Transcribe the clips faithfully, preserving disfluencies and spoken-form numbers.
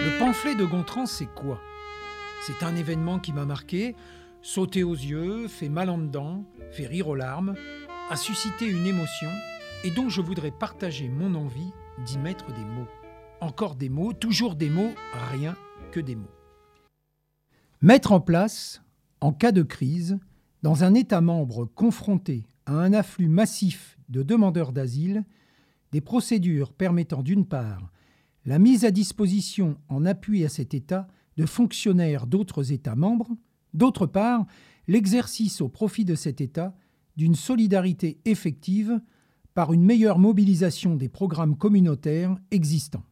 Le pamphlet de Gontran, c'est quoi? C'est un événement qui m'a marqué, sauté aux yeux, fait mal en dedans, fait rire aux larmes, a suscité une émotion et dont je voudrais partager mon envie d'y mettre des mots. Encore des mots, toujours des mots, rien que des mots. Mettre en place, en cas de crise, dans un État membre confronté à un afflux massif de demandeurs d'asile, des procédures permettant d'une part la mise à disposition en appui à cet État de fonctionnaires d'autres États membres, d'autre part l'exercice au profit de cet État d'une solidarité effective par une meilleure mobilisation des programmes communautaires existants.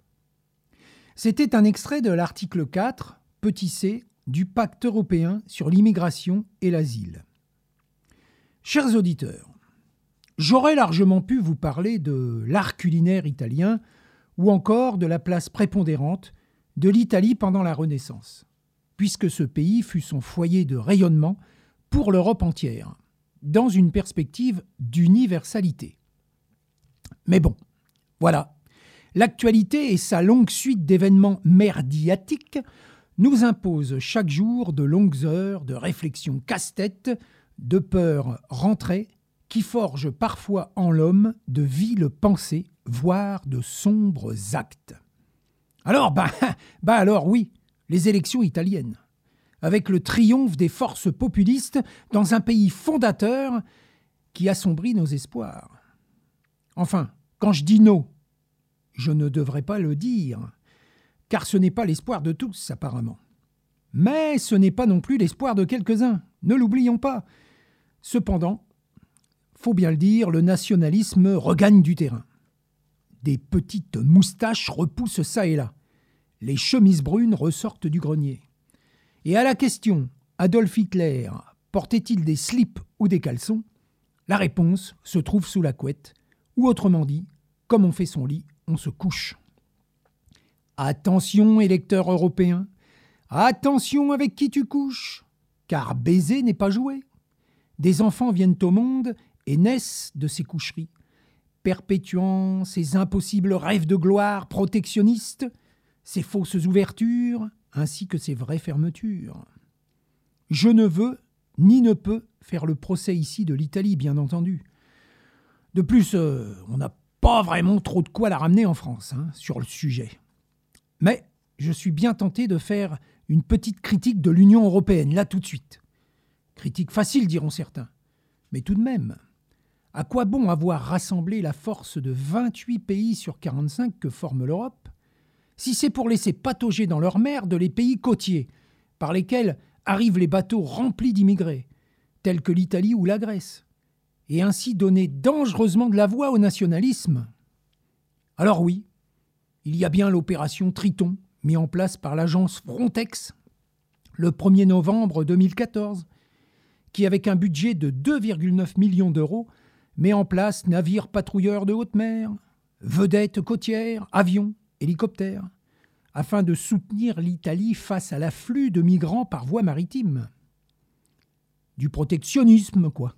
C'était un extrait de l'article quatre, petit c, du Pacte européen sur l'immigration et l'asile. Chers auditeurs, j'aurais largement pu vous parler de l'art culinaire italien ou encore de la place prépondérante de l'Italie pendant la Renaissance, puisque ce pays fut son foyer de rayonnement pour l'Europe entière, dans une perspective d'universalité. Mais bon, voilà, l'actualité et sa longue suite d'événements merdiatiques nous imposent chaque jour de longues heures de réflexion casse-tête, de peurs rentrées, qui forgent parfois en l'homme de viles pensées, voire de sombres actes. Alors, bah, bah alors oui, les élections italiennes, avec le triomphe des forces populistes dans un pays fondateur qui assombrit nos espoirs. Enfin, quand je dis « no », je ne devrais pas le dire, car ce n'est pas l'espoir de tous, apparemment. Mais ce n'est pas non plus l'espoir de quelques-uns, ne l'oublions pas. Cependant, faut bien le dire, le nationalisme regagne du terrain. Des petites moustaches repoussent ça et là. Les chemises brunes ressortent du grenier. Et à la question « Adolf Hitler portait-il des slips ou des caleçons ?», la réponse se trouve sous la couette, ou autrement dit, comme on fait son lit, on se couche. Attention, électeurs européens, attention avec qui tu couches, car baiser n'est pas joué. Des enfants viennent au monde et naissent de ces coucheries, perpétuant ces impossibles rêves de gloire protectionnistes, ces fausses ouvertures, ainsi que ces vraies fermetures. Je ne veux, ni ne peux, faire le procès ici de l'Italie, bien entendu. De plus, euh, on n'a pas vraiment trop de quoi la ramener en France, hein, sur le sujet. Mais je suis bien tenté de faire une petite critique de l'Union européenne, là tout de suite. Critique facile, diront certains. Mais tout de même, à quoi bon avoir rassemblé la force de vingt-huit pays sur quarante-cinq que forme l'Europe, si c'est pour laisser patauger dans leur merde les pays côtiers, par lesquels arrivent les bateaux remplis d'immigrés, tels que l'Italie ou la Grèce, et ainsi donner dangereusement de la voix au nationalisme? Alors oui, il y a bien l'opération Triton, mise en place par l'agence Frontex le premier novembre deux mille quatorze, qui, avec un budget de deux virgule neuf millions d'euros, met en place navires patrouilleurs de haute mer, vedettes côtières, avions, hélicoptères, afin de soutenir l'Italie face à l'afflux de migrants par voie maritime. Du protectionnisme, quoi.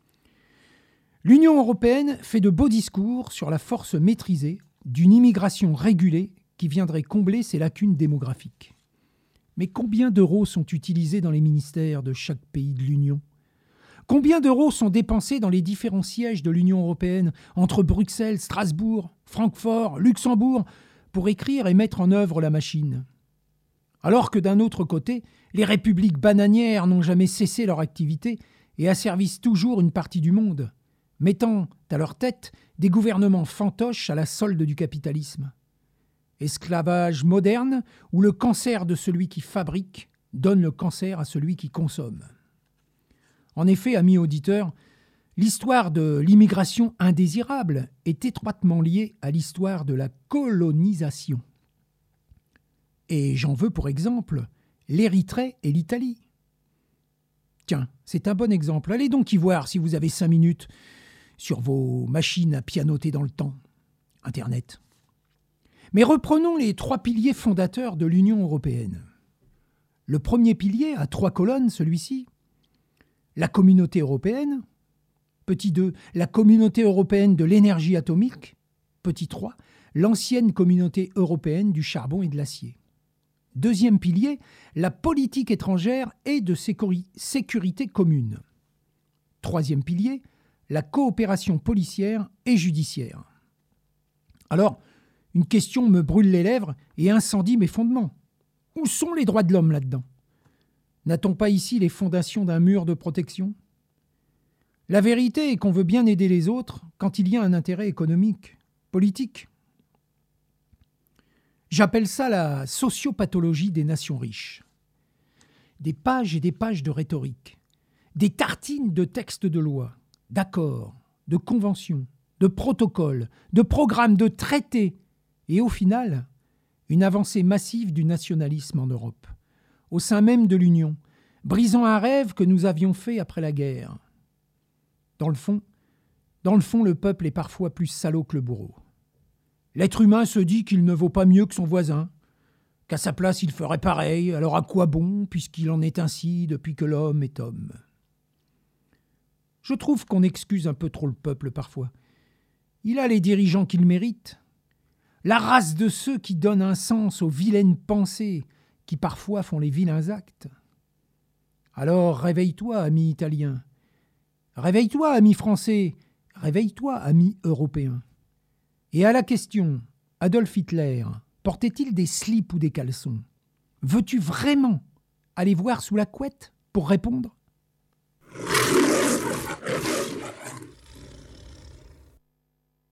L'Union européenne fait de beaux discours sur la force maîtrisée d'une immigration régulée qui viendrait combler ses lacunes démographiques. Mais combien d'euros sont utilisés dans les ministères de chaque pays de l'Union ? Combien d'euros sont dépensés dans les différents sièges de l'Union européenne, entre Bruxelles, Strasbourg, Francfort, Luxembourg, pour écrire et mettre en œuvre la machine ? Alors que d'un autre côté, les républiques bananières n'ont jamais cessé leur activité et asservissent toujours une partie du monde, mettant à leur tête des gouvernements fantoches à la solde du capitalisme. Esclavage moderne où le cancer de celui qui fabrique donne le cancer à celui qui consomme. En effet, amis auditeurs, l'histoire de l'immigration indésirable est étroitement liée à l'histoire de la colonisation. Et j'en veux pour exemple l'Érythrée et l'Italie. Tiens, c'est un bon exemple. Allez donc y voir si vous avez cinq minutes sur vos machines à pianoter dans le temps. Internet. Mais reprenons les trois piliers fondateurs de l'Union européenne. Le premier pilier a trois colonnes, celui-ci. La communauté européenne. Petit deux, la communauté européenne de l'énergie atomique. Petit trois, l'ancienne communauté européenne du charbon et de l'acier. Deuxième pilier, la politique étrangère et de sécuri- sécurité commune. Troisième pilier, la coopération policière et judiciaire. Alors, une question me brûle les lèvres et incendie mes fondements. Où sont les droits de l'homme là-dedans ? N'a-t-on pas ici les fondations d'un mur de protection ? La vérité est qu'on veut bien aider les autres quand il y a un intérêt économique, politique. J'appelle ça la sociopathologie des nations riches. Des pages et des pages de rhétorique, des tartines de textes de loi, d'accords, de conventions, de protocoles, de programmes, de traités, et au final, une avancée massive du nationalisme en Europe, au sein même de l'Union, brisant un rêve que nous avions fait après la guerre. Dans le fond, dans le fond, le peuple est parfois plus salaud que le bourreau. L'être humain se dit qu'il ne vaut pas mieux que son voisin, qu'à sa place il ferait pareil, alors à quoi bon, puisqu'il en est ainsi depuis que l'homme est homme ? Je trouve qu'on excuse un peu trop le peuple parfois. Il a les dirigeants qu'il mérite, la race de ceux qui donnent un sens aux vilaines pensées qui parfois font les vilains actes. Alors réveille-toi, ami italien. Réveille-toi, ami français. Réveille-toi, ami européen. Et à la question, Adolf Hitler, portait-il des slips ou des caleçons ? Veux-tu vraiment aller voir sous la couette pour répondre ?